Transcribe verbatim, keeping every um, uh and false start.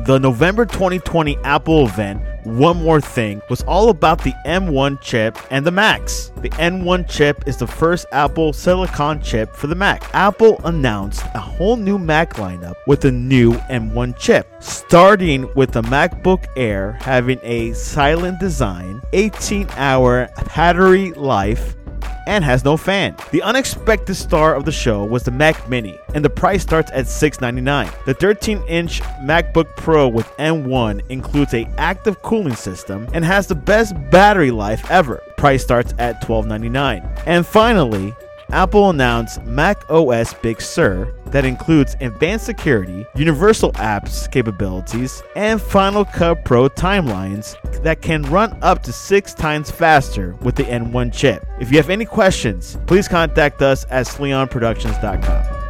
The November twenty twenty Apple event, One More Thing, was all about the M one chip and the Macs. The M one chip is the first Apple Silicon chip for the Mac. Apple announced a whole new Mac lineup with a new M one chip, starting with the MacBook Air having a silent design, eighteen hour battery life, and has no fan. The unexpected star of the show was the Mac Mini, and the price starts at six hundred ninety-nine dollars. The thirteen inch MacBook Pro with M one includes an active cooling system and has the best battery life ever. Price starts at twelve ninety-nine. And finally, Apple announced macOS Big Sur that includes advanced security, universal apps capabilities, and Final Cut Pro timelines that can run up to six times faster with the M one chip. If you have any questions, please contact us at sleon productions dot com.